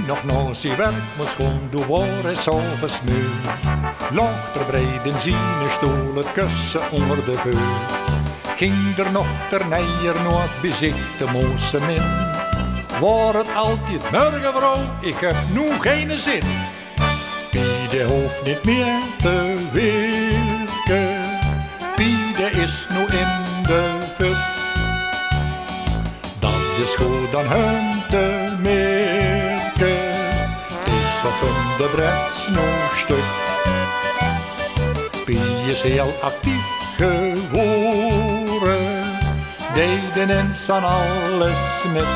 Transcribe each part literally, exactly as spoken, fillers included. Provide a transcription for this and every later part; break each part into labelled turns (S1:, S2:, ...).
S1: nog nooit zijn werk moest schoon doen worden zoveel smeur. Lachter breiden zien stoel het kussen onder de veur. Ging er nog ter nijer nooit bezitten moesten min. Waar het altijd morgen vrouw, ik heb nu geen zin. Piede hoeft niet meer te werken. Piede is nu in de put. Dat is goed aan hem te merken. Het is of een de brets nog stuk. Pie is heel actief geworden. Deden en aan alles met.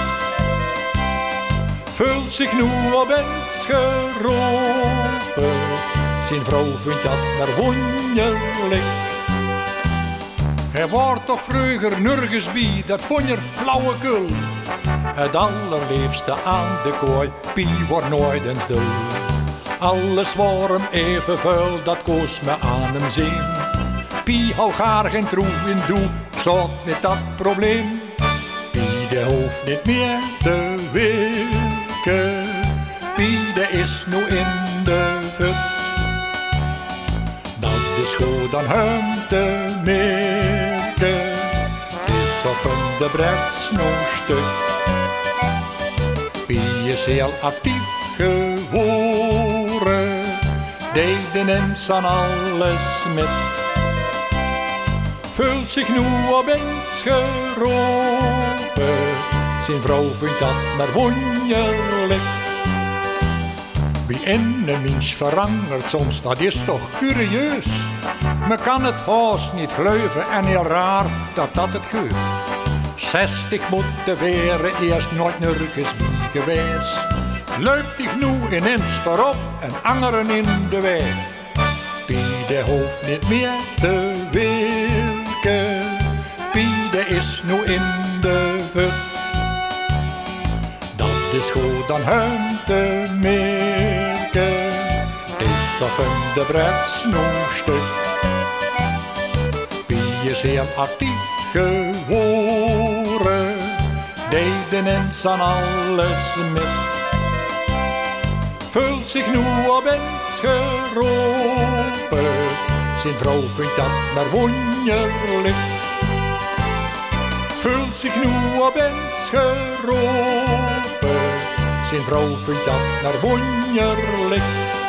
S1: Vult zich nu op eens geroepen. Zijn vrouw vindt dat maar wonderlijk. Hij wordt toch vroeger nergens bij, dat vond je flauwekul. Het allerliefste aan de kooi, Pie wordt nooit eens dol. Alles wordt hem even vuil, dat kost me aan hem zien. Pie hou gaar geen troe in doe, zocht niet dat probleem. Pie de hoeft niet meer te werken. Pie de is nu in de hut. Dat is goed aan hem te merken. Het is of hem de brets nog stuk. Pie is heel actief geworden. Deden en aan alles met. Vult zich nu opeens geroepen. Zijn vrouw vindt dat maar wonderlijk. Wie in een mens verandert soms, dat is toch curieus. Men kan het haast niet geloven en heel raar dat dat het geeft. Zestig moeten weren, eerst nooit nergens bij geweest. Leupt zich nu ineens voorop en angeren in de weg. Piede hoeft niet meer te werken. Piede is nu in de hut. Dat is goed aan hem te merken. Het is of hem de brets nog stuk. Pie is heel actief geworden. Deden en aan alles met. Vult zich nu opeens geroepen. Zijn vrouw vindt dat maar wonderlijk. Vult zich nu opeens geroepen. Zijn vrouw vindt dat maar wonderlijk.